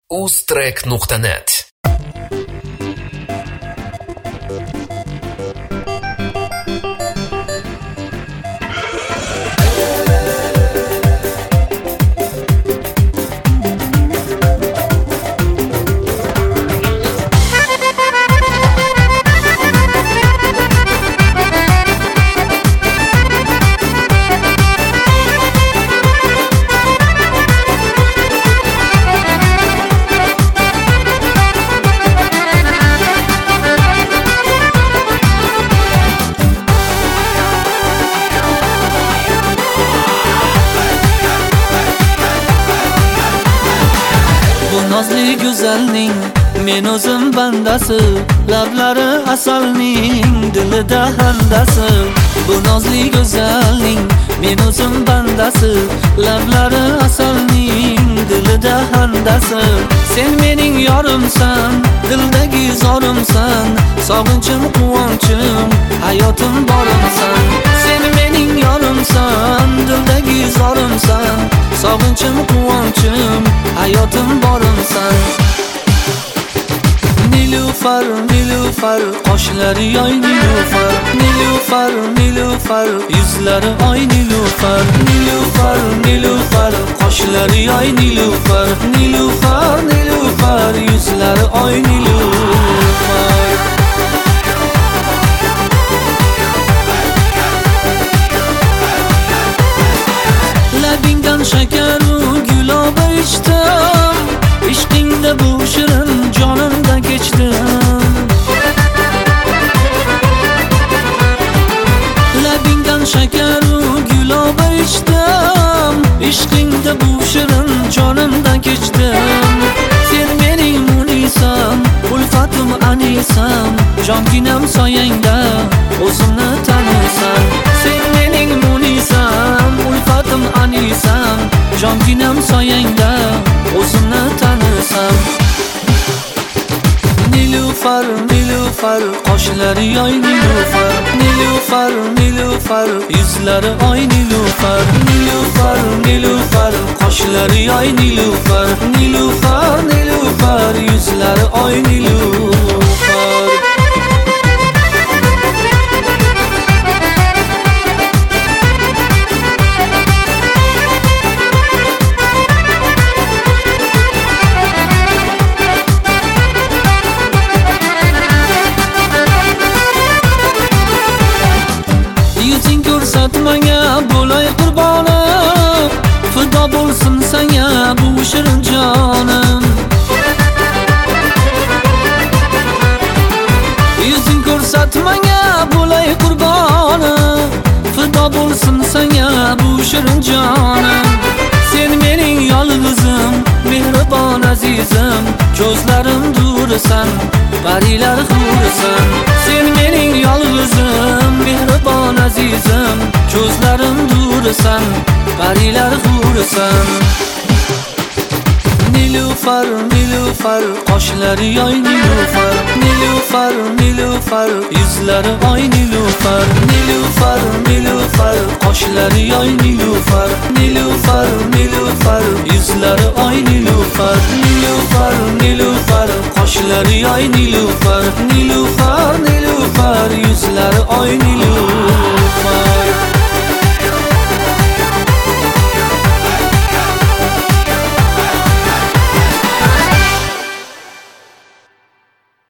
uztrek.net. Nozli go'zalning men o'zim bandasi, lablari asalning dilida handasi. Bu nozli go'zalning men o'zim bandasi, lablari asalning dilida handasi. Sen mening yorimsan, dildagi zorimsan, sog'inchim quvonchim, hayotim borimsan. Sen mening yorimsan, dildagi zorimsan, sog'inchim quvonchim, hayotim borimsan. Nilufar, nilufar, qoshlari yoy nilufar. Nilufar, nilufar, yuzlari oy nilufar. Nilufar, nilufar, qoshlari yoy nilufar. Nilufar, nilufar, yuzlari oy nilufar. Labingdan shakaru guloba ichdim, ishqingda bu shirin jonimda kechdim. Labingdan shakaru guloba ichdim, ishqingda bu shirin jonimda kechdim. Sen mening munisam, ulfatim anisam, jonginam soyangda o'zimni tanisan. Sen mening munisam, ulfatim anisam, jonginam soyangda o'zimni tanisam. Nilufar, nilufar, qoshlari yoy nilufar. Nilufar, nilufar, yuzlari oy nilufar. Nilufar, nilufar, qoshlari yoy nilufar. Nilufar, nilufar, yuzlari oy nilufar. Ko'rsatmanga bo'lay qurbonim, fido bo'lsin senga bu shirin jonim. Yuzing ko'rsatmanga bo'lay qurbonim, fido bo'lsin senga bu shirin jonim. Sen mening yolg'izim, mehribon azizim, ko'zlarim durisan, parilar hurisan. Sen mening yolg'izim, mehribon azizim, ko'zlarim durisan, parilar hurisan. Nilufar, nilufar, qoshlari yoy nilufar. Nilufar, nilufar, yuzlari oy nilufar. Nilufar, nilufar, qoshlari yoy nilufar. Nilufar, nilufar, yuzlari oy nilufar. Nilufar, nilufar, qoshlari yoy nilufar. Nilufar, nilufar, yuzlari oy nilufar.